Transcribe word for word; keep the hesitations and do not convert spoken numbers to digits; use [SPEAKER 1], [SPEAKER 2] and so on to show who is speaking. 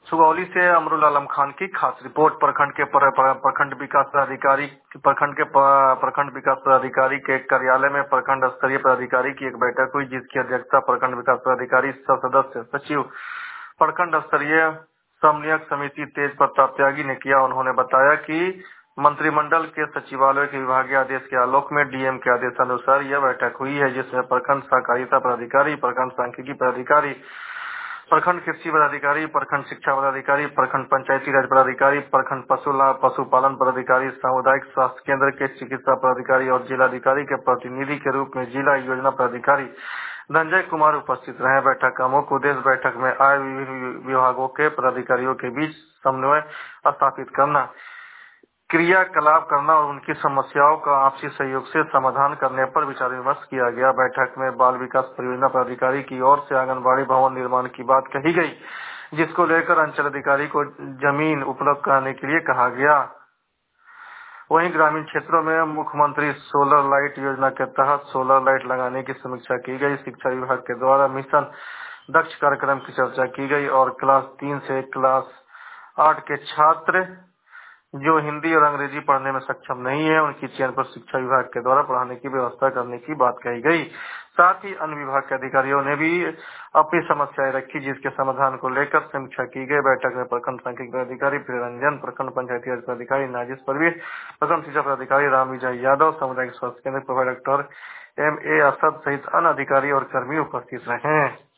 [SPEAKER 1] सुगौली से अमरुल आलम खान की खास रिपोर्ट। प्रखंड के पर, पर, प्रखंड विकास पदाधिकारी प्रखंड के प्रखंड विकास पदाधिकारी के कार्यालय में प्रखंड स्तरीय पदाधिकारी की एक बैठक हुई, जिसकी अध्यक्षता प्रखंड विकास पदाधिकारी सह सदस्य सचिव प्रखंड स्तरीय समन्वयक समिति तेज प्रताप त्यागी ने किया। उन्होंने बताया कि मंत्रिमंडल के सचिवालय के विभागीय आदेश के आलोक में डीएम के आदेशानुसार यह बैठक हुई है, जिसमें प्रखंड सहकारिता पदाधिकारी, प्रखंड सांख्यिकी पदाधिकारी, प्रखंड कृषि पदाधिकारी, प्रखंड शिक्षा पदाधिकारी, प्रखंड पंचायती राज पदाधिकारी, प्रखंड पशु पशुपालन पदाधिकारी, सामुदायिक स्वास्थ्य केंद्र के चिकित्सा पदाधिकारी और जिलाधिकारी के प्रतिनिधि के रूप में जिला योजना पदाधिकारी धनंजय कुमार उपस्थित रहे। बैठक का मुख्य उद्देश्य बैठक में आए विभिन्न विभागों के पदाधिकारियों के बीच समन्वय स्थापित करना, क्रियाकलाप करना और उनकी समस्याओं का आपसी सहयोग से समाधान करने पर विचार विमर्श किया गया। बैठक में बाल विकास परियोजना पदाधिकारी की ओर से आंगनबाड़ी भवन निर्माण की बात कही गई, जिसको लेकर अंचल अधिकारी को जमीन उपलब्ध कराने के लिए कहा गया। वहीं ग्रामीण क्षेत्रों में मुख्यमंत्री सोलर लाइट योजना के तहत सोलर लाइट लगाने की समीक्षा की गई। शिक्षा विभाग के द्वारा मिशन दक्ष कार्यक्रम की चर्चा की गई और क्लास तीन से क्लास आठ के छात्र जो हिंदी और अंग्रेजी पढ़ने में सक्षम नहीं है, उनकी चयन पर शिक्षा विभाग के द्वारा पढ़ाने की व्यवस्था करने की बात कही गई। साथ ही अन्य विभाग के अधिकारियों ने भी अपनी समस्याएं रखी, जिसके समाधान को लेकर समीक्षा की गई। बैठक में प्रखंड सांख्यिकी पदाधिकारी प्रियरंजन, प्रखंड पंचायती राज पदाधिकारी नाजिस परवेज, प्रखंड शिक्षा पदाधिकारी राम विजय यादव, सामुदायिक स्वास्थ्य केंद्र professor doctor M A Asad सहित अन्य अधिकारी और कर्मी उपस्थित रहे।